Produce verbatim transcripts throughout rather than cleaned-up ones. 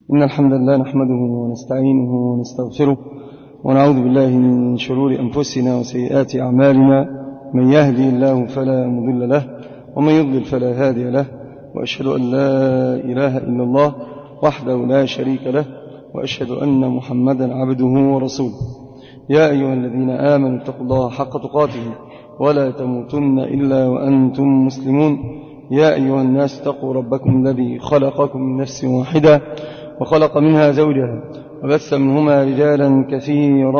إن الحمد لله نحمده ونستعينه ونستغفره ونعوذ بالله من شرور أنفسنا وسيئات أعمالنا. من يهدي الله فلا مضل له ومن يضلل فلا هادي له، وأشهد أن لا إله إلا الله وحده لا شريك له، وأشهد أن محمدا عبده ورسوله. يا أيها الذين آمنوا اتقوا الله حق تقاته ولا تموتن إلا وأنتم مسلمون. يا أيها الناس اتقوا ربكم الذي خلقكم من نفس واحدة وخلق منها زوجها وبث منهما رجالا كثيرا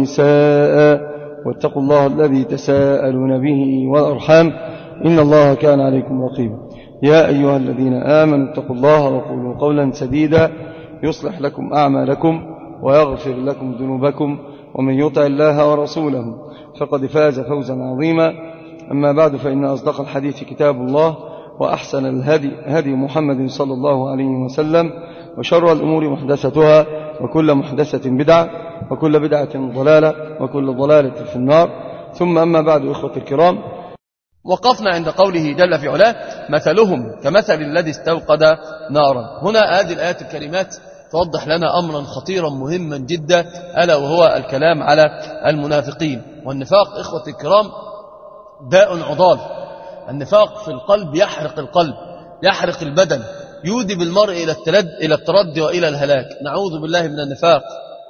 ونساء، واتقوا الله الذي تساءلون به والأرحام إن الله كان عليكم رقيبا. يا أيها الذين آمنوا اتقوا الله وقولوا قولا سديدا يصلح لكم أعمالكم ويغفر لكم ذنوبكم، ومن يطع الله ورسوله فقد فاز فوزا عظيما. أما بعد، فإن أصدق الحديث كتاب الله، وأحسن الهدي هدي محمد صلى الله عليه وسلم، وشر الأمور محدثتها، وكل محدثة بدعة، وكل بدعة ضلالة، وكل ضلالة في النار. ثم أما بعد، إخوة الكرام، وقفنا عند قوله جل في علاه: مثلهم كمثل الذي استوقد نارا. هنا هذه الآيات الكريمات توضح لنا أمرا خطيرا مهما جدا، ألا وهو الكلام على المنافقين. والنفاق إخوة الكرام داء عضال. النفاق في القلب يحرق القلب، يحرق البدن، يودي بالمرء إلى التلد إلى التردي وإلى الهلاك. نعوذ بالله من النفاق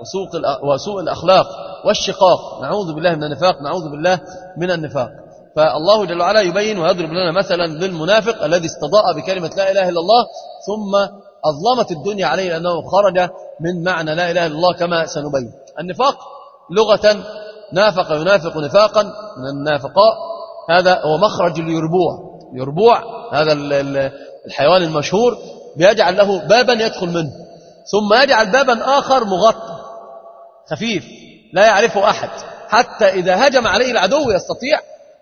وسوء الأخلاق والشقاق. نعوذ بالله من النفاق، نعوذ بالله من النفاق. فالله جل وعلا يبين ويضرب لنا مثلا للمنافق الذي استضاء بكلمة لا إله إلا الله ثم أظلمت الدنيا عليه لأنه خرج من معنى لا إله إلا الله كما سنبين. النفاق لغة نافق ينافق نفاقا من النافقاء، هذا هو مخرج اليربوع. يربوع هذا الحيوان المشهور بيجعل له بابا يدخل منه، ثم يجعل بابا آخر مغطى خفيف لا يعرفه أحد، حتى إذا هجم عليه العدو يستطيع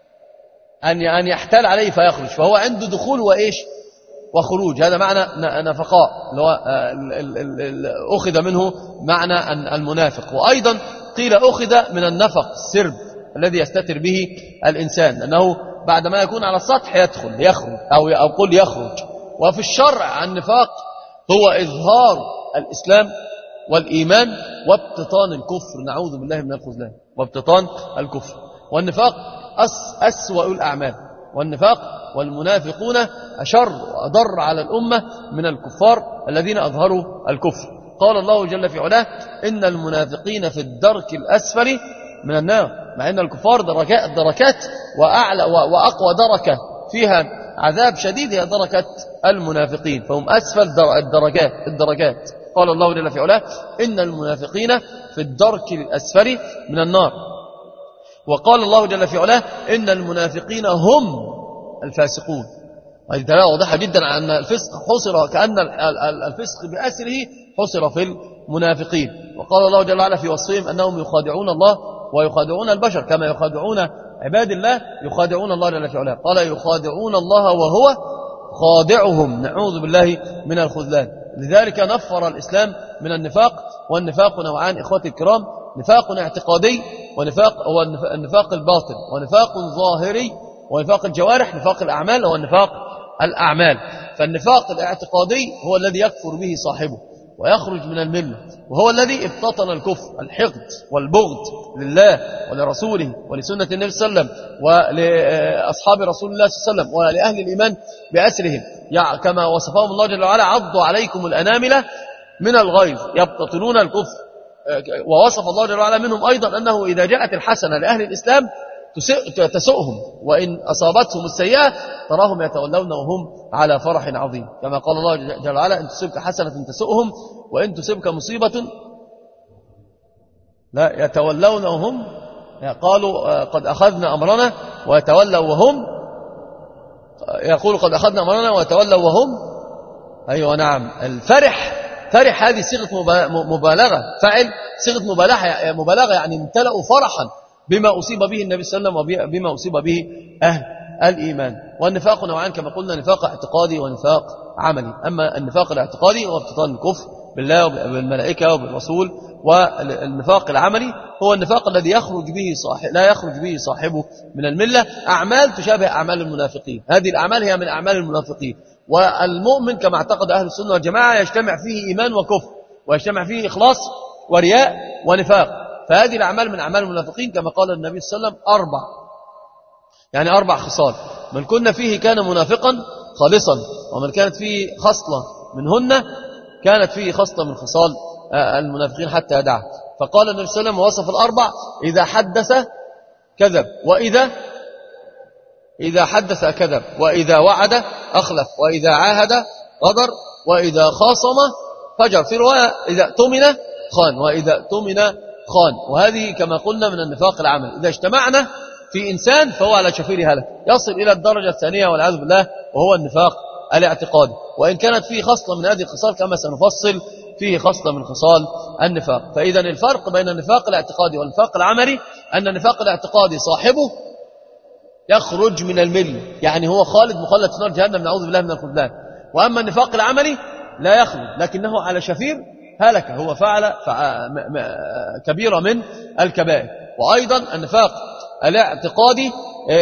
أن يحتال عليه فيخرج، فهو عنده دخول وإيش وخروج. هذا معنى نفقاء اللي هو أخذ منه معنى المنافق. وأيضا قيل أخذ من النفق السرب الذي يستتر به الإنسان، أنه بعدما يكون على السطح يدخل يخرج أو أقول يخرج. وفي الشرع النفاق هو إظهار الإسلام والإيمان وابتطان الكفر. نعوذ بالله من الخذلان وابتطان الكفر. والنفاق أس أسوأ الأعمال. والنفاق والمنافقون أشر وأضر على الأمة من الكفار الذين أظهروا الكفر. قال الله جل في علاه: إن المنافقين في الدرك الأسفل من النار. مع أن الكفار دركات, دركات وأعلى وأقوى دركة فيها عذاب شديد هي دركة المنافقين، فهم أسفل الدرجات الدرجات. قال الله جل في علاه: إن المنافقين في الدرك الأسفل من النار. وقال الله جل في علاه: إن المنافقين هم الفاسقون. هذه دلالة واضحة جدا على أن الفسق حصر، كأن الفسق بأسره حصر في المنافقين. وقال الله جل وعلا في وصفهم أنهم يخادعون الله ويخادعون البشر كما يخادعون عباد الله يخادعون الله جل في علاه. قال: يخادعون الله وهو خادعهم. نعوذ بالله من الخذلان. لذلك نفر الإسلام من النفاق. والنفاق نوعان إخوتي الكرام: نفاق اعتقادي ونفاق هو النفاق الباطن، ونفاق ظاهري ونفاق الجوارح. نفاق الأعمال هو النفاق الأعمال. فالنفاق الاعتقادي هو الذي يكفر به صاحبه ويخرج من الملة، وهو الذي ابتطن الكفر، الحقد والبغض لله ولرسوله ولسنة النبي صلى الله عليه وسلم ولأصحاب رسول الله صلى الله عليه وسلم ولأهل الإيمان بأسرهم، كما وصفهم الله جل وعلا: عضوا عليكم الأنامل من الغيظ يبتطنون الكفر. ووصف الله جل وعلا منهم أيضا أنه إذا جاءت الحسنة لأهل الإسلام تسؤهم، وإن أصابتهم السيئة تراهم يتولون وهم على فرح عظيم، كما قال الله جل وعلا: إن تصبك حسنة تسؤهم وإن تصبك مصيبة لا يتولون وهم قالوا قد أخذنا أمرنا ويتولوا وهم يقولوا قد أخذنا أمرنا ويتولوا وهم أيوة نعم الفرح. فرح هذه صيغة مبالغة، فعل صيغة مبالغة مبالغة يعني امتلأوا فرحا بما أصيب به النبي صلى الله عليه وسلم وبما أصيب به أهل الإيمان. والنفاق نوعان كما قلنا: نفاق اعتقادي ونفاق عملي. أما النفاق الاعتقادي هو ابتطان الكفر بالله وبالملائكة وبالرسول، والنفاق العملي هو النفاق الذي يخرج به صاحب لا يخرج به صاحبه من الملة. أعمال تشابه أعمال المنافقين، هذه الأعمال هي من أعمال المنافقين. والمؤمن كما اعتقد أهل السنة والجماعة يجتمع فيه إيمان وكفر، ويجتمع فيه إخلاص ورياء ونفاق. فهذه الأعمال من أعمال المنافقين كما قال النبي صلى الله عليه وسلم أربع، يعني أربع خصال، من كنا فيه كان منافقا خالصا، ومن كانت فيه خصلة منهن كانت فيه خصلة من خصال المنافقين حتى يدعه. فقال النبي صلى الله عليه وسلم ووصف الأربع: إذا حدث كذب، وإذا إذا حدث كذب، وإذا وعد أخلف، وإذا عاهد غدر، وإذا خاصم فجر. في رواية إذا اؤتمن خان، وإذا اؤتمن خان. وهذه كما قلنا من النفاق العملي. إذا اجتمعنا في إنسان فهو على شفير هلك، يصل إلى الدرجة الثانية والعياذ بالله، وهو النفاق الاعتقادي. وإن كانت فيه خصلة من هذه الخصال كما سنفصل فيه خصلة من خصال النفاق. فإذا الفرق بين النفاق الاعتقادي والنفاق العملي أن النفاق الاعتقادي صاحبه يخرج من المل، يعني هو خالد مخلد في نار جهنم، نعوذ بالله من الخذلان. وأما النفاق العملي لا يخرج، لكنه على شفير هلك، هو فعل كبيرة من الكبائر. وأيضا النفاق الاعتقادي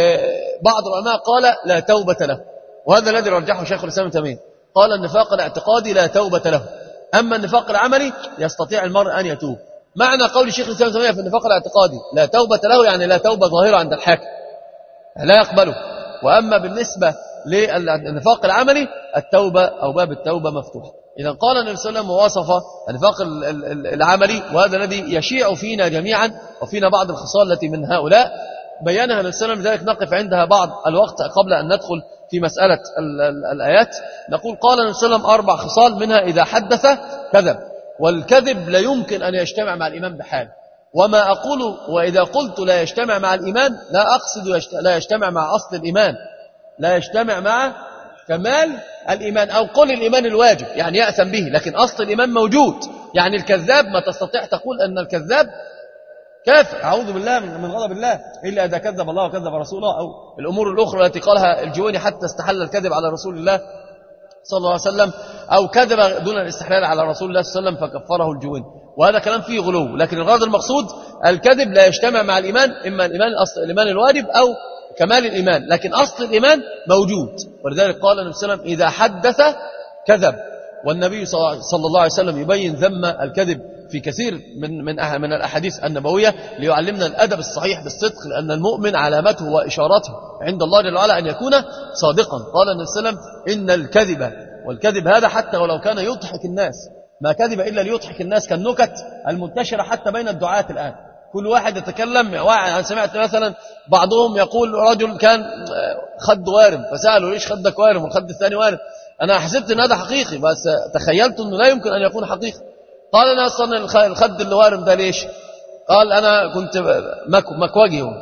بعض العلماء قال لا توبة له، وهذا الذي رجحه شيخ الإسلام ابن تيمية، قال النفاق الاعتقادي لا توبة له. أما النفاق العملي يستطيع المرء أن يتوب. معنى قول شيخ الإسلام ابن تيمية في النفاق الاعتقادي لا توبة له يعني لا توبة ظاهرة عند الحاكم، لا يقبله. وأما بالنسبة للنفاق العملي التوبة أو باب التوبة مفتوح. إذا قال النبي صلى الله عليه وسلم ووصف النفاق العملي، وهذا الذي يشيع فينا جميعا وفينا بعض الخصال التي من هؤلاء بيانها النبي صلى الله عليه وسلم، لذلك نقف عندها بعض الوقت قبل أن ندخل في مسألة الآيات. نقول قال النبي صلى الله عليه وسلم أربع خصال، منها إذا حدث كذب، والكذب لا يمكن أن يجتمع مع الإيمان بحال. وما أقول وإذا قلت لا يجتمع مع الإيمان لا أقصد لا يجتمع مع أصل الإيمان، لا يجتمع مع كمال الإيمان، أو قل الإيمان الواجب يعني يأثم به، لكن أصل الإيمان موجود. يعني الكذاب ما تستطيع تقول أن الكذاب كافر، أعوذ بالله من غضب الله، إلا إذا كذب الله وكذب رسوله، أو الأمور الأخرى التي قالها الجويني حتى استحل الكذب على رسول الله صلى الله عليه وسلم، أو كذب دون الاستحلال على رسول الله صلى الله عليه وسلم فكفره الجويني، وهذا كلام فيه غلو. لكن الغرض المقصود الكذب لا يجتمع مع الإيمان، إما الإيمان أصل الإيمان الواجب أو كمال الإيمان، لكن أصل الإيمان موجود. ولذلك قال النبي صلى الله عليه وسلم إذا حدث كذب. والنبي صلى الله عليه وسلم يبين ذم الكذب في كثير من من من الأحاديث النبوية ليعلمنا الأدب الصحيح بالصدق، لأن المؤمن علامته وإشارته عند الله جل وعلا أن يكون صادقا. قال النبي صلى الله عليه وسلم إن الكذب، والكذب هذا حتى ولو كان يضحك الناس، ما كذب إلا ليضحك الناس، كالنكت المنتشرة حتى بين الدعاة الآن، كل واحد يتكلم. أنا سمعت مثلا بعضهم يقول رجل كان خد وارم، فسأله ليش خدك وارم والخد الثاني وارم؟ أنا حسبت أن هذا حقيقي، بس تخيلت أنه لا يمكن أن يكون حقيقي. قال أنا أصلا الخد اللي وارم ده ليش؟ قال أنا كنت مك مكوجي، هو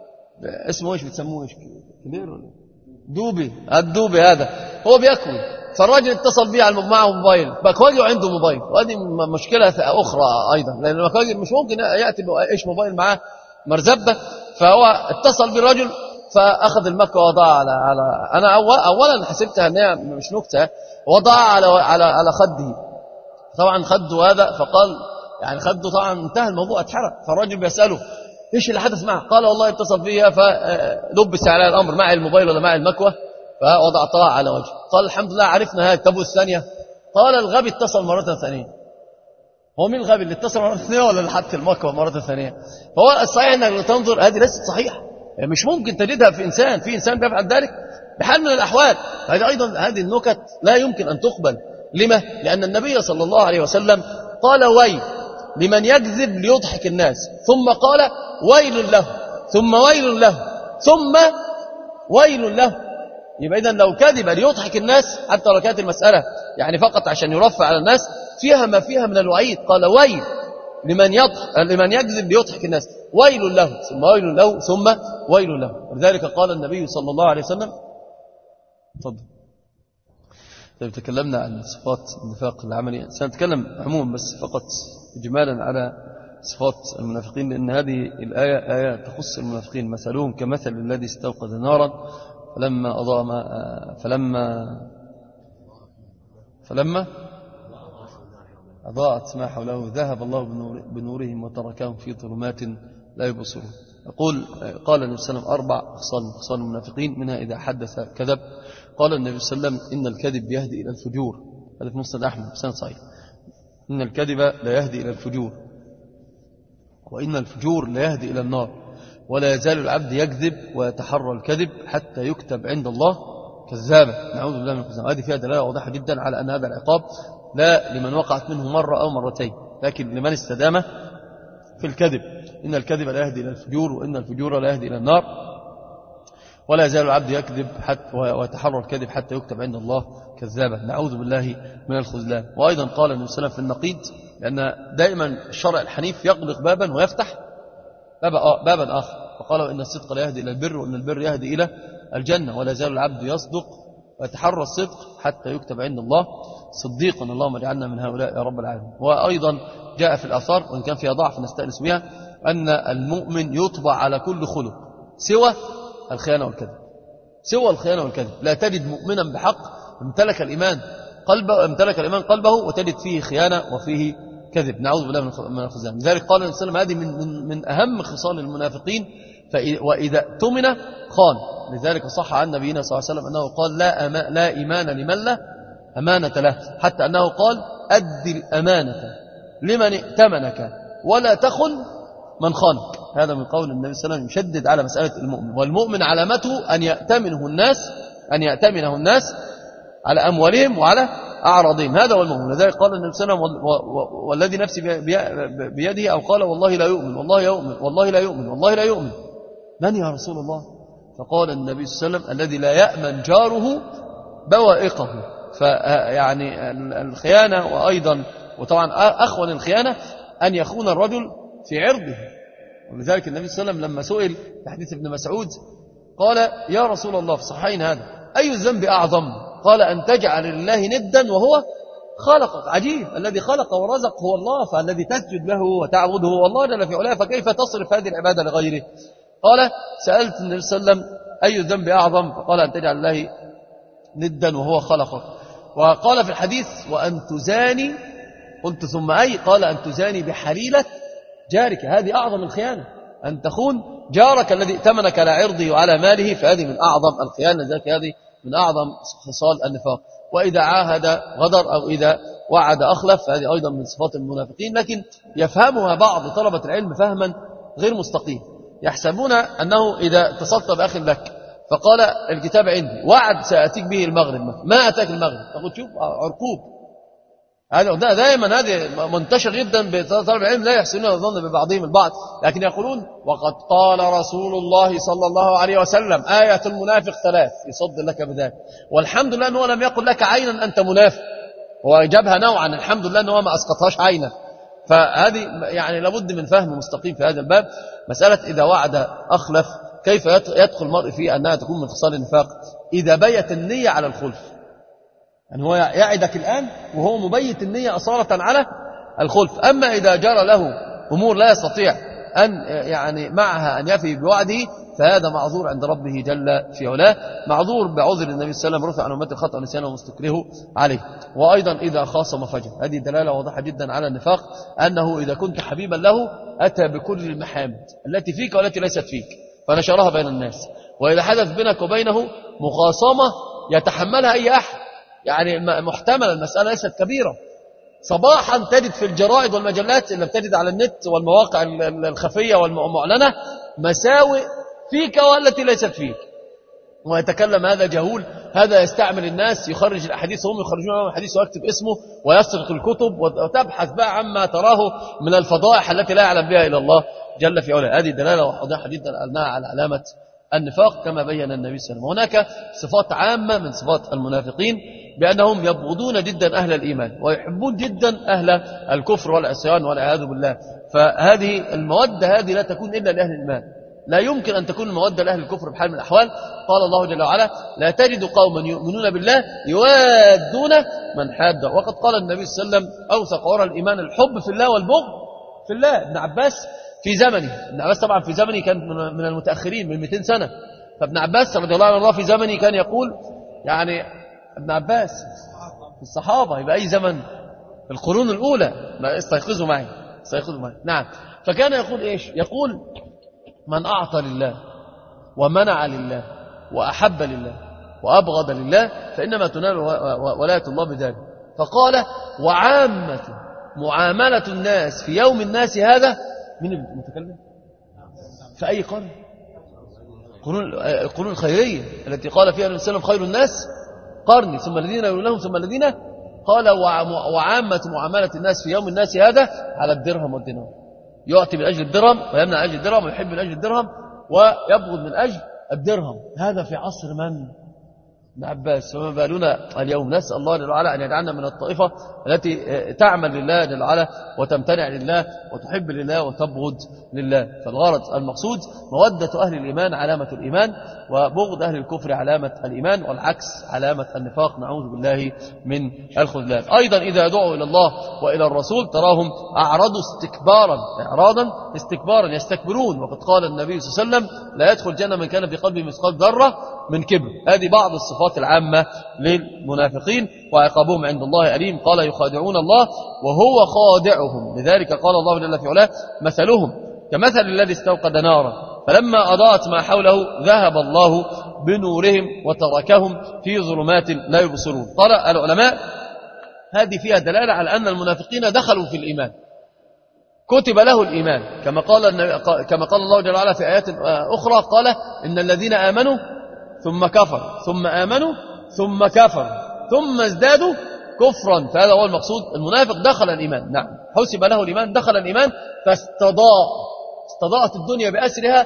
اسمه ايش بتسموه ايش كبير ولا دوبي، الدوبي هذا هو بيكوي. فالراجل اتصل بيه على معه موبايل مكوجي وعنده موبايل، وهذه مشكلة أخرى أيضا، لأن المكوجي مش ممكن يأتي إيش موبايل معاه مرزبة. فهو اتصل بالرجل فأخذ المكوى وضعها على على أنا أولا حسبتها أنها مش نكتة، وضعها على على على خده، طبعا خده هذا، فقال يعني خده طبعا انتهى الموضوع اتحرق. فالراجل بيسأله ايش اللي حدث معه؟ قال والله اتصل بيها فلبس على الأمر، معي الموبايل ولا معي المكوى، فوضعتها على وجهه. قال الحمد لله عرفنا هاي. طب الثانية؟ قال الغبي اتصل مرة ثانية. هو مين الغبي اللي اتصل مرة ثانية ولا اللي حط المكوى مرة ثانية؟ فهو الصحيح انك تنظر هذه ليست صحيحة، يعني مش ممكن تجدها في إنسان، في إنسان بيفعل ذلك بحال من الأحوال. هذه أيضا هذه النكت لا يمكن أن تقبل. لما؟ لأن النبي صلى الله عليه وسلم قال ويل لمن يكذب ليضحك الناس، ثم قال ويل له، ثم ويل له، ثم ويل له. يبقى إذن لو كذب ليضحك الناس حتى لو كانت المسألة يعني فقط عشان يرفع على الناس فيها ما فيها من الوعيد. قال ويل لمن يضحك لمن يكذب ليضحك الناس، ويل له، ثم ويل له، ثم ويل له. ولذلك قال النبي صلى الله عليه وسلم تفضل. طيب تكلمنا عن صفات النفاق العملي، سنتكلم عموما بس فقط إجمالا على صفات المنافقين، لأن هذه الآية آية تخص المنافقين. مثلهم كمثل الذي استوقد نارا فلما أضاء ما فلما فلما أضاءت ما حوله ذهب الله بنورهم وتركهم في ظلمات لا يبصرون. يقول قال النبي صلى الله عليه وسلم أربع خصال من خصال المنافقين، منها إذا حدث كذب. قال النبي صلى الله عليه وسلم إن الكذب يهدي إلى الفجور، هذا في مسند أحمد بسند صحيح. إن الكذب لا يهدي إلى الفجور، وإن الفجور لا يهدي إلى النار، ولا يزال العبد يكذب ويتحرى الكذب حتى يكتب عند الله كذابا. نعوذ بالله من الكذب. هذه فيها دلالة واضحة جدا على أن هذا العقاب لا لمن وقعت منه مرة أو مرتين، لكن لمن استدام في الكذب. إن الكذب لا يهدي إلى الفجور، وإن الفجور لا يهدي إلى النار، ولا يزال العبد يكذب حتى ويتحرى الكذب حتى يكتب عند الله كذابا. نعوذ بالله من الخذلان. وأيضا قال النبي صلى الله عليه وسلم في النقيض، لأن دائما الشرع الحنيف يغلق بابا ويفتح بابا آخر، فقال إن الصدق لا يهدي إلى البر، وإن البر يهدي إلى الجنة، ولا يزال العبد يصدق ويتحرى الصدق حتى يكتب عند الله صديقا. اللهم اجعلنا من هؤلاء يا رب العالمين. وأيضا جاء في الآثار، وإن كان فيها ضعف نستأنس بها، أن المؤمن يطبع على كل خلق سوى الخيانة والكذب، سوى الخيانة والكذب. لا تجد مؤمنا بحق امتلك الإيمان قلبه امتلك الإيمان قلبه وتجد فيه خيانة وفيه كذب. نعوذ بالله من الخذلان. لذلك قال النبي صلى الله عليه وسلم هذه من, من, من أهم خصال المنافقين، وإذا اؤتمن خان. لذلك صح عن نبينا صلى الله عليه وسلم أنه قال لا, أما لا إيمان لمن لا أمانة له، حتى أنه قال أدي الأمانة لمن ائتمنك ولا تخن من خانك. هذا من قول النبي صلى الله عليه وسلم يشدد على مسألة المؤمن. والمؤمن علامته أن يأتمنه الناس أن يأتمنه الناس على أموالهم وعلى أعراضهم. هذا هو المؤمن. لذلك قال النبي صلى الله عليه وسلم والذي نفسي بيده، أو قال والله لا يؤمن والله يؤمن والله لا يؤمن والله لا يؤمن. من يا رسول الله؟ فقال النبي صلى الله عليه وسلم الذي لا يأمن جاره بوائقه. فيعني الخيانة، وأيضا وطبعا أخوان الخيانة أن يخون الرجل في عرضه. ولذلك النبي صلى الله عليه وسلم لما سئل في حديث ابن مسعود قال يا رسول الله في الصحيحين هذا أي الذنب أعظم؟ قال أن تجعل لله ندا وهو خلقك. عجيب، الذي خلق ورزق هو الله، فالذي تسجد له وتعبده هو الله جل في علاه، فكيف تصرف هذه العبادة لغيره؟ قال سألت النبي صلى الله عليه وسلم أي الذنب أعظم؟ فقال أن تجعل لله ندا وهو خلقك. وقال في الحديث وأن تزاني. قلت ثم أي؟ قال أن تزاني بحليلة جارك. هذه أعظم الخيانة، أن تخون جارك الذي ائتمنك على عرضه وعلى ماله، فهذه من أعظم الخيانة. ذلك هذه من أعظم خصال النفاق. وإذا عاهد غدر، أو إذا وعد أخلف، فهذه أيضا من صفات المنافقين، لكن يفهمها بعض طلبة العلم فهما غير مستقيم. يحسبون أنه إذا اتصلت بأخ لك فقال الكتاب عندي وعد سأتيك به المغرب، ما أتاك المغرب، تقول شوف عرقوب. هذا دائما هذا منتشر جدا بطلب العلم، لا يحسنون الظن ببعضهم البعض، لكن يقولون وقد قال رسول الله صلى الله عليه وسلم آية المنافق ثلاث، يصد لك بذلك. والحمد لله أنه لم يقل لك عينا أنت منافق، هو جابها نوعا، الحمد لله أنه ما أسقطهاش عينا. فهذه يعني لابد من فهم مستقيم في هذا الباب. مسألة إذا وعد أخلف، كيف يدخل المرء في أنها تكون من خصال النفاق؟ إذا بيت النية على الخلف، يعني هو يعدك الآن وهو مبيت النية أصالة على الخلف. أما إذا جرى له أمور لا يستطيع أن يعني معها أن يفي بوعده، فهذا معذور عند ربه جل في علاه، معذور بعذر النبي صلى الله عليه وسلم رفع عن أمة الخطأ ونسيانه ومستكره عليه. وأيضا إذا خاصم فجر، هذه دلالة واضحة جدا على النفاق، أنه إذا كنت حبيبا له أتى بكل المحامد التي فيك والتي ليست فيك فنشرها بين الناس. وإذا حدث بينك وبينه مخاصمة يتحملها أي أحد، يعني محتمل، المسألة ليست كبيرة، صباحا تجد في الجرائد والمجلات اللي بتجد على النت والمواقع الخفية والمعلنة مساوئ فيك والتي ليست فيك، ويتكلم هذا جهول، هذا يستعمل الناس يخرج الأحاديث، هم يخرجون لهم الحديث ويكتب اسمه ويسرق الكتب، وتبحث بقى عما تراه من الفضائح التي لا يعلم بها إلا الله جل في علاه. هذه دلالة واضحة جدا أنها على علامة النفاق كما بين النبي صلى الله عليه وسلم. هناك صفات عامة من صفات المنافقين بأنهم يبغضون جدا أهل الإيمان ويحبون جدا أهل الكفر والعصيان والعياذ بالله. فهذه المودة هذه لا تكون إلا لأهل الإيمان، لا يمكن أن تكون المودة لأهل الكفر بحال من الأحوال. قال الله جل وعلا لا تجد قوما يؤمنون بالله يوادون من حاد. وقد قال النبي صلى الله عليه وسلم أوثق عرى الإيمان الحب في الله والبغض في الله. ابن عباس في زمنه، ابن عباس طبعا في زمنه كان من المتأخرين من مئتين سنة، فابن عباس رضي الله عنه في زمنه كان يقول، يعني ابن عباس في الصحابة يبقى أي زمن؟ في القرون الأولى، استيقظوا معي استيقظوا معي نعم. فكان يقول إيش؟ يقول من أعطى لله ومنع لله وأحب لله وأبغض لله فإنما تنال ولاية الله بذلك. فقال وعامة معاملة الناس في يوم الناس هذا. من المتكلم في أي قرن؟ القرون الخيرية التي قال فيها النبي صلى الله عليه وسلم خير الناس قرني ثم الذين يلونهم ثم الذين. قال وعامة معاملة الناس في يوم الناس هذا على الدرهم والدينار. يعطي من أجل الدرهم ويمنع من أجل الدرهم ويحب من أجل الدرهم ويبغض من أجل الدرهم. هذا في عصر من؟ ابن عباس. فما بالنا اليوم؟ نسأل الله جل وعلا أن يجعلنا من الطائفة التي تعمل لله جل وعلا وتمتنع لله وتحب لله وتبغض لله. فالغرض المقصود مودة أهل الإيمان علامة الإيمان وبغض أهل الكفر علامة الإيمان والعكس علامة النفاق. نعوذ بالله من الخذلان. أيضا إذا دعوا إلى الله وإلى الرسول تراهم أعرضوا استكبارا إعراضا استكبارا يستكبرون. وقد قال النبي صلى الله عليه وسلم لا يدخل الجنة من كان في قلبه مثقال ذرة من كبر. هذه بعض الصفات العامة للمنافقين وعقابهم عند الله أليم. قال يخادعون الله وهو خادعهم. لذلك قال الله جل في علاه مثلهم كمثل الذي استوقد نارا فلما أضاءت ما حوله ذهب الله بنورهم وتركهم في ظلمات لا يبصرون. قال العلماء هذه فيها دلالة على أن المنافقين دخلوا في الإيمان كتب له الإيمان كما قال كما قال الله جل وعلا في آيات أخرى قال إن الذين آمنوا ثم كفروا ثم آمنوا ثم كفروا ثم ازدادوا كفرا. فهذا هو المقصود. المنافق دخل الإيمان نعم حسب له الإيمان دخل الإيمان فاستضاء استضاءت الدنيا بأسرها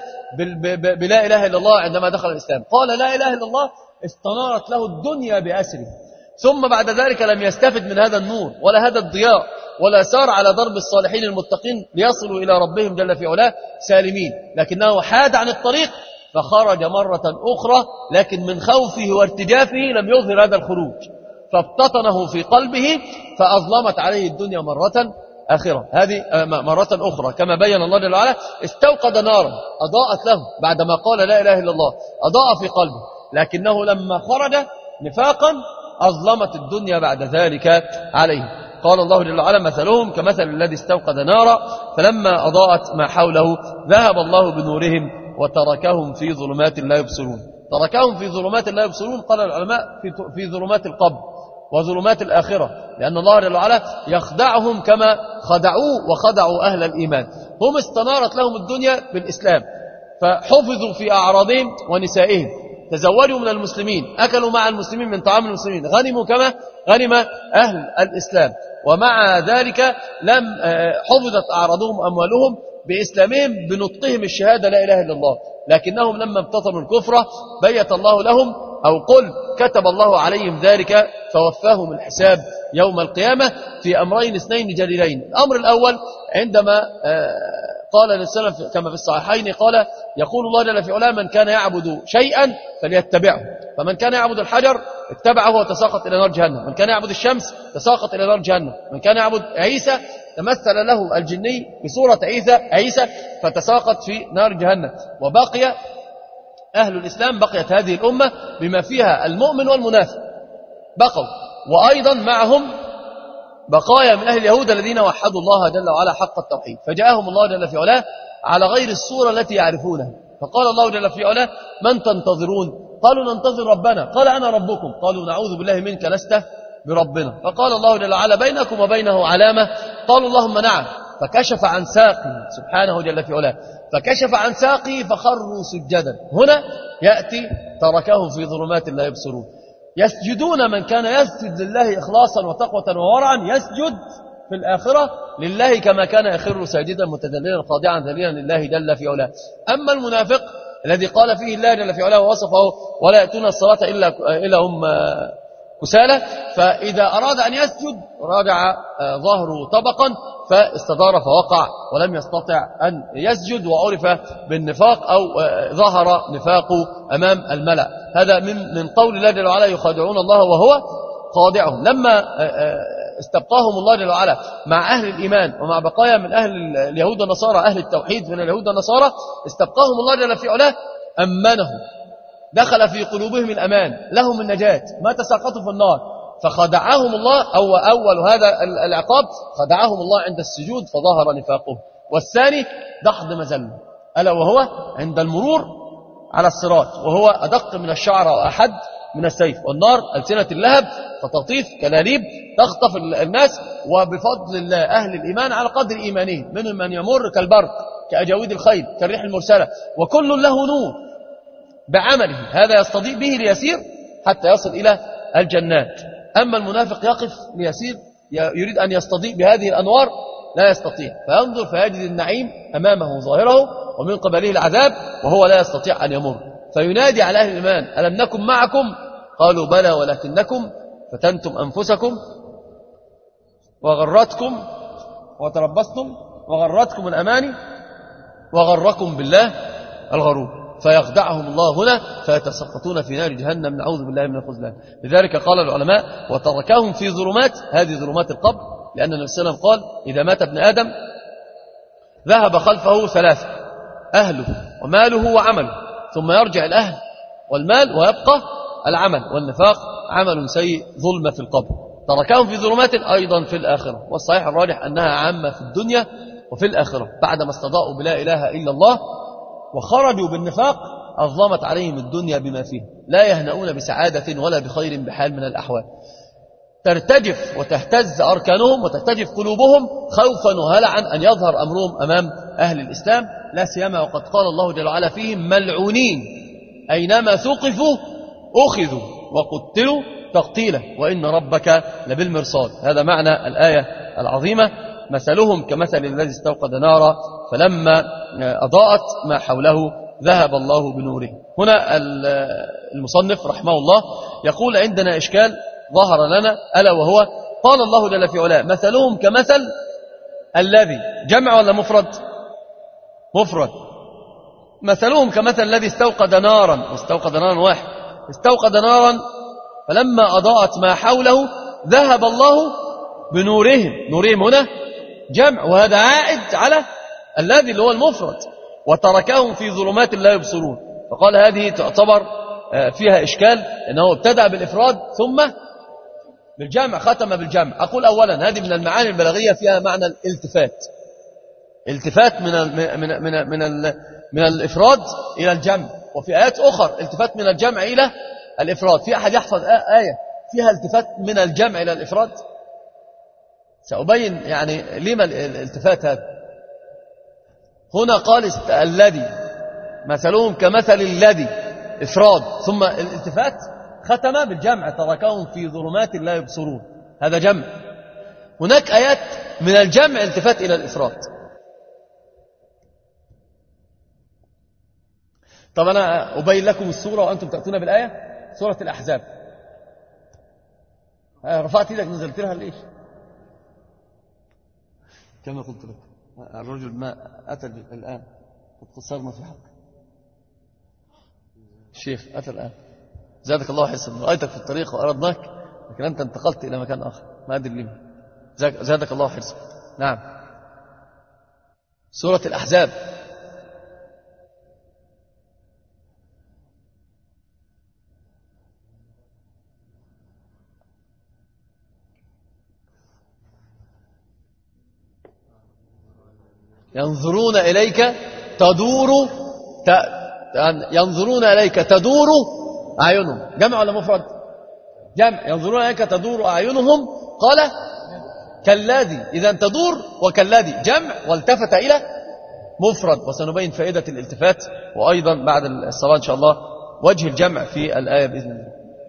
بلا إله إلا الله. عندما دخل الإسلام قال لا إله إلا الله استنارت له الدنيا بأسره ثم بعد ذلك لم يستفد من هذا النور ولا هذا الضياء ولا سار على ضرب الصالحين المتقين ليصلوا إلى ربهم جل في علاه سالمين لكنه حاد عن الطريق فخرج مرة أخرى لكن من خوفه وارتجافه لم يظهر هذا الخروج فابتطنه في قلبه فأظلمت عليه الدنيا مرة آخرة. هذه مرة أخرى كما بين الله جل وعلا استوقد نارا أضاءت له بعدما قال لا إله إلا الله أضاء في قلبه لكنه لما خرج نفاقا أظلمت الدنيا بعد ذلك عليه. قال الله جل وعلا مثلهم كمثل الذي استوقد نارا فلما أضاءت ما حوله ذهب الله بنورهم وتركهم في ظلمات لا يبصرون. تركهم في ظلمات لا يبصرون قال العلماء في ظلمات القبر وظلمات الآخرة لأن الله جل وعلا يخدعهم كما خدعوه وخدعوا أهل الإيمان. هم استنارت لهم الدنيا بالإسلام فحفظوا في أعراضهم ونسائهم تزوجوا من المسلمين أكلوا مع المسلمين من طعام المسلمين غنموا كما غنم أهل الإسلام ومع ذلك لم حفظت أعراضهم وأموالهم بإسلامهم بنطقهم الشهادة لا إله إلا الله لكنهم لما ابتطنوا الكفر بيت الله لهم أو قل كتب الله عليهم ذلك فوفاهم الحساب يوم القيامة في أمرين اثنين جليلين. الأمر الأول عندما قال النبي كما في الصحيحين قال يقول الله جل في علاه من كان يعبد شيئا فليتبعه فمن كان يعبد الحجر اتبعه وتساقط إلى نار جهنم من كان يعبد الشمس تساقط إلى نار جهنم من كان يعبد عيسى تمثل له الجني بصورة عيسى عيسى فتساقط في نار جهنم. وبقي أهل الإسلام بقيت هذه الأمة بما فيها المؤمن والمنافق بقوا وأيضا معهم بقايا من أهل اليهود الذين وحدوا الله جل وعلا حق التوحيد فجاءهم الله جل في علاه على غير الصورة التي يعرفونها. فقال الله جل في علاه من تنتظرون قالوا ننتظر ربنا قال أنا ربكم قالوا نعوذ بالله منك لست بربنا. فقال الله جل وعلا بينكم وبينه علامة قالوا اللهم نعم فكشف عن ساقه سبحانه جل في علاه فكشف عن ساقه فخروا سجدا. هنا يأتي تركهم في ظلمات لا يبصرون يسجدون من كان يسجد لله إخلاصا وتقوة وورعا يسجد في الآخرة لله كما كان يخر ساجدا متذللا خاضعا ذليلا لله جل في علاه. أما المنافق الذي قال فيه الله جل في علاه ووصفه ولا يأتون الصلاة إلا إلا هم كسالى فإذا أراد أن يسجد راجع ظهره طبقا فاستدار فوقع ولم يستطع أن يسجد وعرف بالنفاق أو ظهر نفاقه أمام الملأ. هذا من من قول الله جل وعلا يخادعون الله وهو خادعهم. لما استبقاهم الله جل وعلا مع أهل الإيمان ومع بقايا من أهل اليهود والنصارى أهل التوحيد من اليهود والنصارى استبقاهم الله جل في علاه أمنهم دخل في قلوبهم الأمان لهم النجاة ما تساقطوا في النار فخدعهم الله أو أول هذا العقاب خدعهم الله عند السجود فظهر نفاقهم. والثاني دحض مذلة ألا وهو عند المرور على الصراط، وهو أدق من الشعر وأحد من السيف. والنار ألسنة اللهب تطاطيف كلاليب تخطف الناس، وبفضل الله أهل الإيمان على قدر إيمانهم، منهم من يمر كالبرق كأجاويد الخيل كالريح المرسلة، وكل له نور بعمله، هذا يستضيء به ليسير حتى يصل إلى الجنات. أما المنافق يقف ليسير يريد أن يستضيء بهذه الأنوار لا يستطيع، فينظر فيجد النعيم أمامه ظاهره ومن قبله العذاب وهو لا يستطيع أن يمر، فينادي على أهل الإيمان ألم نكن معكم؟ قالوا بلى ولكنكم فتنتم أنفسكم وغرتكم وتربصتم وغرتكم الأماني وغركم بالله الغرور، فيخدعهم الله هنا فيتسقطون في نار جهنم، نعوذ بالله من الخذلان. لذلك قال العلماء وتركهم في ظلمات، هذه ظلمات القبر، لأن النبي صلى الله عليه وسلم قال إذا مات ابن آدم ذهب خلفه ثلاثة: أهله وماله وعمله، ثم يرجع الأهل والمال ويبقى العمل، والنفاق عمل سيء ظلمة في القبر. تركهم في ظلمات أيضا في الآخرة، والصحيح الراجح أنها عامة في الدنيا وفي الآخرة، بعدما استضاءوا بلا إله إلا الله وخرجوا بالنفاق أظلمت عليهم الدنيا بما فيه، لا يهنؤون بسعادة ولا بخير بحال من الأحوال، ترتجف وتهتز أركانهم وتهتجف قلوبهم خوفا وهلعا أن يظهر أمرهم أمام أهل الإسلام، لا سيما وقد قال الله جل وعلا فيهم ملعونين أينما ثقفوا أخذوا وقتلوا تقتيلا وإن ربك لبالمرصاد. هذا معنى الآية العظيمة: مثلهم كمثل الذي استوقد نارا فلما أضاءت ما حوله ذهب الله بنوره. هنا المصنف رحمه الله يقول عندنا إشكال ظهر لنا، ألا وهو قال الله جل في علاه مثلهم كمثل الذي، جمع ولا مفرد؟ مفرد. مثلهم كمثل الذي استوقد نارا، استوقد نارا واحد، استوقد نارا فلما أضاءت ما حوله ذهب الله بنورهم، نورهم هنا جمع، وهذا عائد على الذي اللي هو المفرد، وتركهم في ظلمات لا يبصرون. فقال هذه تعتبر فيها إشكال، أنه ابتدأ بالإفراد ثم بالجمع، ختم بالجمع. أقول أولا هذه من المعاني البلاغية فيها معنى الالتفات، التفات من ال من من من, ال من الإفراد إلى الجمع، وفي آيات أخرى التفات من الجمع إلى الإفراد. في أحد يحفظ آية فيها التفات من الجمع إلى الإفراد؟ سأبين يعني لما الالتفات هذا. هنا قال الذي مثلهم كمثل الذي إفراد، ثم الالتفات ختم بالجمع تركهم في ظلمات لا يبصرون، هذا جمع. هناك آيات من الجمع التفات إلى الإفراد. طب أنا أبين لكم السورة وأنتم تأتون بالآية، سورة الأحزاب. رفعت إيدك نزلت لها ليش؟ كما قلت لك الرجل ما أتى الآن، قد قصرنا في حقه. الشيخ أتى الآن، زادك الله حسنا، رأيتك في الطريق وأردناك، لكن أنت انتقلت إلى مكان آخر ما أدري ليه. زادك الله حسنا. نعم، سورة الأحزاب. ينظرون إليك تدور ت... ينظرون إليك تدور أعينهم، جمع ولا مفرد؟ جمع. ينظرون إليك تدور أعينهم، قال كالذي، إذا تدور وكالذي جمع والتفت إلى مفرد. وسنبين فائدة الالتفات وأيضا بعد الصلاة إن شاء الله وجه الجمع في الآية بإذن الله.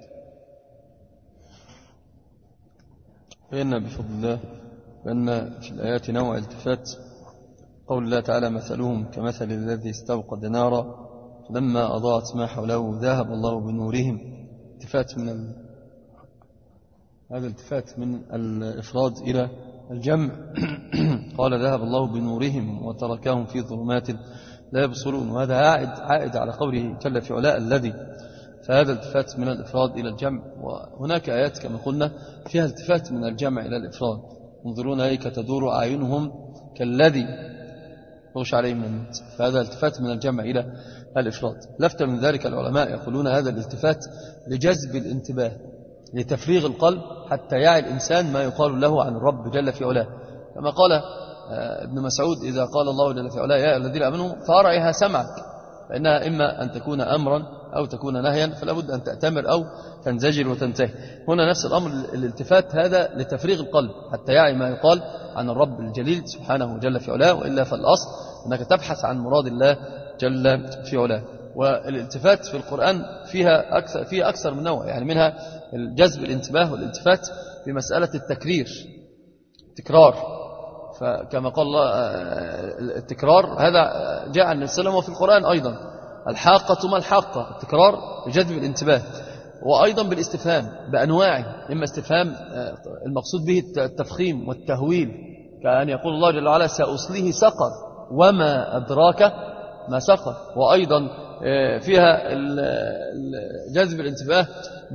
فإن بفضل الله فإن في الآيات نوع التفات. قول الله تعالى مثلهم كمثل الذي استوقد نارا لما أضاءت ما حوله ذهب الله بنورهم، التفات من ال... هذا التفات من الإفراد إلى الجمع. قال ذهب الله بنورهم وتركهم في ظلمات لا يبصرون، وهذا عائد, عائد على قوله جل في علاء الذي، فهذا التفات من الإفراد إلى الجمع. وهناك آيات كما قلنا فيها التفات من الجمع إلى الإفراد. ينظرون إليك تدور أعينهم كالذي يغش عليه من الموت، فهذا التفات من الجمع إلى الإفراد. لفت من ذلك العلماء يقولون هذا الالتفات لجذب الانتباه، لتفريغ القلب حتى يعي الإنسان ما يقال له عن الرب جل في علاه، كما قال ابن مسعود إذا قال الله جل في علاه يا الذين آمنوا فأرعها سمعك، فإنها إما أن تكون أمرا أو تكون نهيا، فلا بد أن تأتمر أو تنزجر وتنتهي. هنا نفس الأمر، الالتفات هذا لتفريغ القلب حتى يعي ما يقال عن الرب الجليل سبحانه جل في علاه، وإلا فالأصل أنك تبحث عن مراد الله جل في علاه. والالتفات في القرآن فيها أكثر, فيها أكثر من نوع، يعني منها الجذب الانتباه والالتفات في مسألة التكرير، تكرار. فكما قال الله التكرار هذا جاء عن السلام وفي القرآن أيضا. الحاقة ما الحاقة، التكرار لجذب الانتباه. وأيضا بالاستفهام بأنواعه، إما استفهام المقصود به التفخيم والتهويل، كأن يقول الله جل وعلا سأصليه سقر وما أدراك ما سقر. وأيضا فيها جذب الانتباه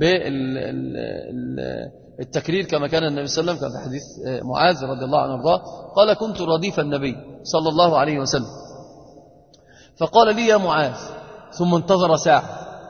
بالتكرير، كما كان النبي صلى الله عليه وسلم كان في حديث معاذ رضي الله عنه وارضاه قال كنت رديف النبي صلى الله عليه وسلم فقال لي يا معاذ، ثم انتظر ساعة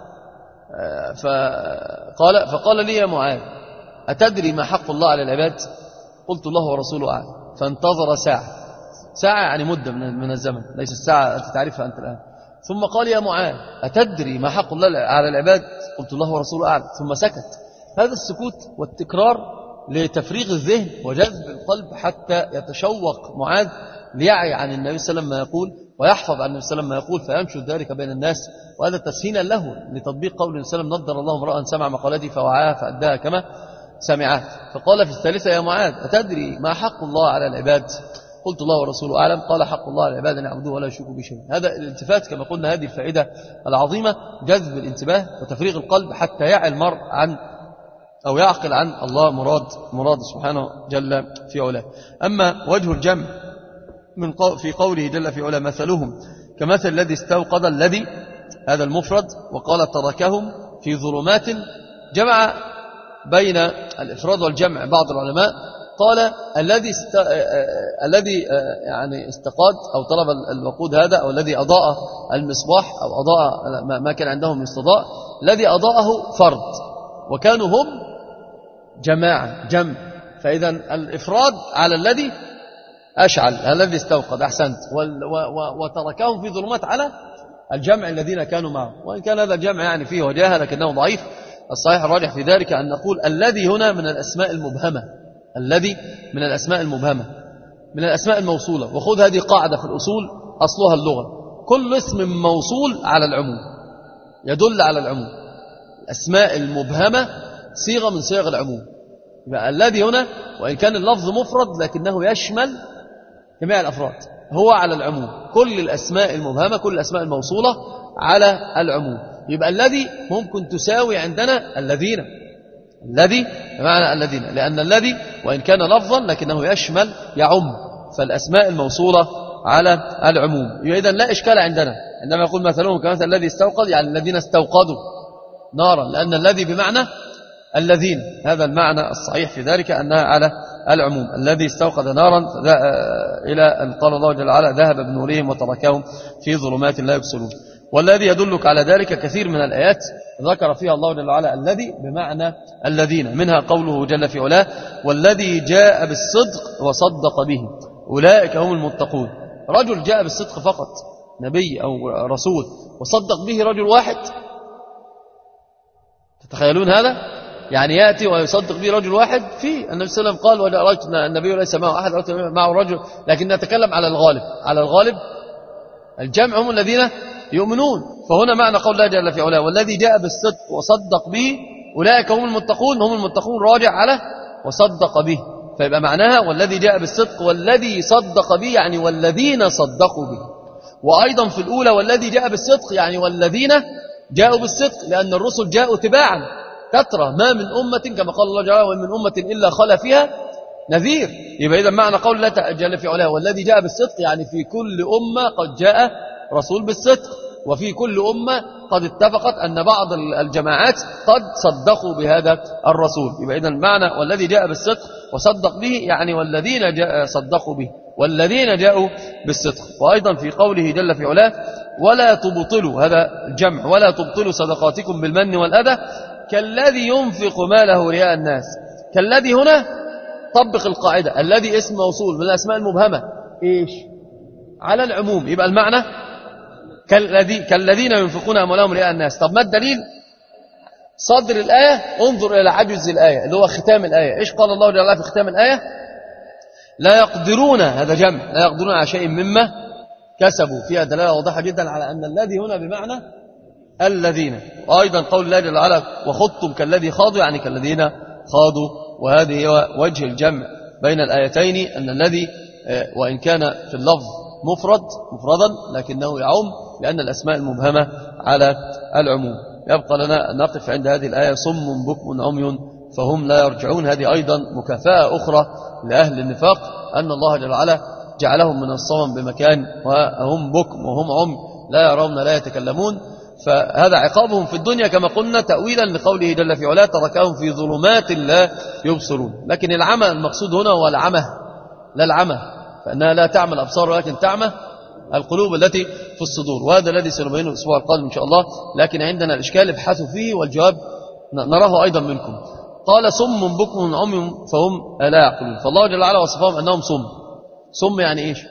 فقال, فقال لي يا معاذ أتدري ما حق الله على العباد؟ قلت الله ورسوله أعلم. فانتظر ساعة، ساعة يعني مدة من الزمن، ليس الساعة أنت تعرفها أنت الآن. ثم قال يا معاذ أتدري ما حق الله على العباد؟ قلت الله ورسوله أعلم. ثم سكت. هذا السكوت والتكرار لتفريغ الذهن وجذب القلب حتى يتشوق معاذ ليعي عن النبي صلى الله عليه وسلم ما يقول، ويحفظ عن النبي صلى الله عليه وسلم ما يقول، فينشر ذلك بين الناس. وهذا تسهيلا له لتطبيق قول النبي صلى الله عليه وسلم نضر الله امرأ سمع مقالتي فوعاها فأداها كما سمعها. فقال في الثالثة يا معاذ أتدري ما حق الله على العباد؟ قلت الله ورسوله أعلم. قال حق الله على العباد أن يعبدوه ولا يشركوا به شيئا. هذا الالتفات كما قلنا هذه الفائدة العظيمة، جذب الانتباه وتفريغ القلب حتى يعي المرء عن أو يعقل عن الله مراد مراد سبحانه جل في علاه. أما وجه الجمع من قو في قوله جل في علاه مثلهم كمثل الذي استوقد، الذي هذا المفرد، وقال تركهم في ظلمات، جمع بين الإفراد والجمع. بعض العلماء قال الذي است... الذي يعني استقاد أو طلب الوقود هذا، أو الذي أضاء المصباح أو أضاء ما كان عندهم يستضاء، الذي أضاءه فرد وكانوا هم جماعة جمع. فإذا الإفراد على الذي أشعل، الذي استوقد، أحسنت، وتركهم في ظلمات على الجمع الذين كانوا معه. وإن كان هذا الجمع يعني فيه وجاهة لكنه ضعيف. الصحيح الراجح في ذلك أن نقول الذي هنا من الأسماء المبهمة، الذي من الأسماء المبهمة من الأسماء الموصولة. وخذ هذه قاعدة في الأصول أصلها اللغة، كل اسم موصول على العموم يدل على العموم. الأسماء المبهمة صيغة من صيغ العموم. يبقى الذي هنا وإن كان اللفظ مفرد لكنه يشمل جميع الأفراد، هو على العموم. كل الأسماء المبهمة، كل الأسماء الموصولة على العموم. يبقى الذي ممكن تساوي عندنا الذين، الذي بمعنى الذين، لأن الذي وإن كان لفظا لكنه يشمل يعم، فالأسماء الموصولة على العموم. إذن لا إشكال عندنا عندما يقول مثلهم كمثل الذي استوقد، يعني الذين استوقدوا نارا، لأن الذي بمعنى الذين، هذا المعنى الصحيح في ذلك أنها على العموم. الذي استوقد نارا إلى أن قال الله جل وعلا ذهب بنورهم وتركهم في ظلمات لا يبصرون. والذي يدلك على ذلك كثير من الآيات ذكر فيها الله جل وعلا الذي بمعنى الذين، منها قوله جل في علاه والذي جاء بالصدق وصدق به أولئك هم المتقون. رجل جاء بالصدق فقط، نبي أو رسول، وصدق به رجل واحد، تتخيلون هذا؟ يعني يأتي ويصدق به رجل واحد. في النبي صلى الله عليه وسلم قال ورأيتنا النبي ليس معه أحد، معه رجل، لكن نتكلم على الغالب. على الغالب الجمع هم الذين يؤمنون. فهنا معنى قول الله جل في علاه والذي جاء بالصدق وصدق به أولئك هم المتقون، هم المتقون راجع على وصدق به، فيبقى معناها والذي جاء بالصدق والذي صدق به، يعني والذين صدقوا به. وأيضا في الأولى والذي جاء بالصدق يعني والذين جاءوا بالصدق، لأن الرسل جاءوا تباعا كثرة، ما من أمة كما قال الله جل ومن أمة إلا خلا فيها نذير. يبقى إذا معنى قول الله جل في علاه والذي جاء بالصدق يعني في كل أمة قد جاء رسول بالصدق، وفي كل أمة قد اتفقت أن بعض الجماعات قد صدقوا بهذا الرسول. يبقى إذا المعنى والذي جاء بالصدق وصدق به يعني والذين جاء صدقوا به والذين جاءوا بالصدق. وأيضا في قوله جل في علاه ولا تبطلوا، هذا الجمع، ولا تبطلوا صدقاتكم بالمن والأذى كالذي ينفق ماله رياء الناس. كالذي هنا طبق القاعدة، الذي اسم موصول من الأسماء المبهمة، إيش؟ على العموم. يبقى المعنى كالذي كالذين ينفقون أموالهم رئاء الناس. طب ما الدليل؟ صدر الآية انظر إلى عجز الآية اللي هو ختام الآية. إيش قال الله جل وعلا في ختام الآية؟ لا يقدرون، هذا جمع، لا يقدرون على شيء مما كسبوا. فيها دلالة واضحة جدا على أن الذي هنا بمعنى الذين. وأيضا قول الله جل وعلا وخضتم كالذي خاضوا، يعني كالذين خاضوا. وهذه هو وجه الجمع بين الآيتين، أن الذي وإن كان في اللفظ مفرد مفردا لكنه يعم لأن الأسماء المبهمة على العموم. يبقى لنا أن نقف عند هذه الآية صم بكم عمي فهم لا يرجعون. هذه أيضا مكافأة أخرى لأهل النفاق، أن الله جل وعلا جعلهم من الصمم بمكان وهم بكم وهم عمي لا يرون لا يتكلمون. فهذا عقابهم في الدنيا كما قلنا تأويلا لقوله جل في علاه تركهم في ظلمات لا يبصرون. لكن العمى المقصود هنا هو العمى لا العمى، فإنها لا تعمى الأبصار ولكن تعمى القلوب التي في الصدور. وهذا الذي سنبينه الأسبوع القادم إن شاء الله. لكن عندنا الإشكال ابحثوا فيه والجواب نراه أيضا منكم. قال صم بكم عمي فهم لا يعقلون. فالله جل وعلا وصفهم أنهم صم. صم يعني إيش؟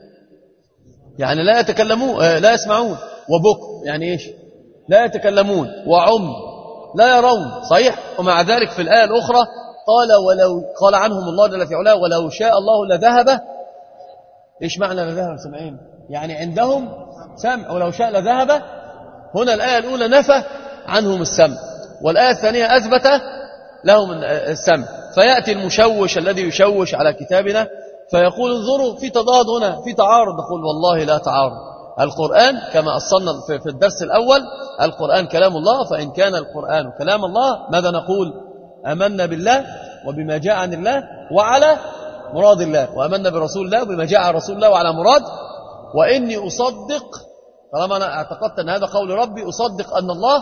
يعني لا يتكلمون لا يسمعون. وبكم يعني إيش؟ لا يتكلمون. وعم لا يرون. صحيح. ومع ذلك في الآية الأخرى قال ولو قال عنهم الله جل في علاه ولو شاء الله لذهب. إيش معنى لذهب سمعين؟ يعني عندهم سمع، ولو شاء لذهب. هنا الآية الأولى نفى عنهم السمع، والآية الثانية أثبت لهم السمع. فيأتي المشوش الذي يشوش على كتابنا فيقول انظروا في تضاد هنا، في تعارض. نقول والله لا تعارض. القرآن كما أصلنا في الدرس الأول القرآن كلام الله، فإن كان القرآن كلام الله ماذا نقول؟ آمنا بالله وبما جاء عن الله وعلى مراد الله، وآمنا برسول الله وبما جاء عن رسول الله وعلى مراد. وإني أصدق، طالما أنا اعتقدت أن هذا قول ربي، أصدق أن الله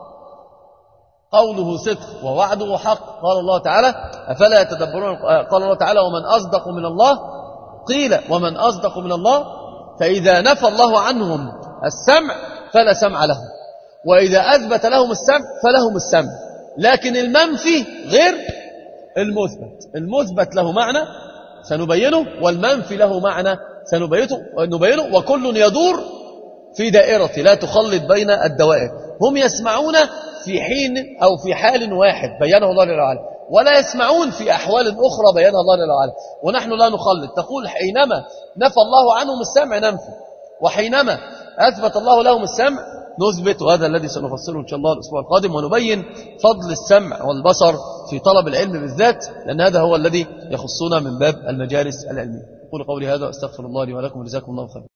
قوله صدق ووعده حق. قال الله تعالى أفلا يتدبرون. قال الله تعالى ومن أصدق من الله قيل ومن أصدق من الله. فإذا نفى الله عنهم السمع فلا سمع لهم، وإذا أثبت لهم السمع فلهم السمع. لكن المنفي غير المثبت. المثبت له معنى سنبينه، والمنفي له معنى سنبينه. وكل يدور في دائرة لا تخلط بين الدوائر. هم يسمعون في حين أو في حال واحد بيانه الله جل وعلا، ولا يسمعون في أحوال أخرى بيانها الله جل وعلا، ونحن لا نخلط. تقول حينما نفى الله عنهم السمع ننفي، وحينما أثبت الله لهم السمع نثبت. وهذا الذي سنفصله إن شاء الله الأسبوع القادم، ونبين فضل السمع والبصر في طلب العلم بالذات، لأن هذا هو الذي يخصنا من باب المجالس العلمية. أقول قولي هذا أستغفر الله لي ولكم وجزاكم الله خيرا.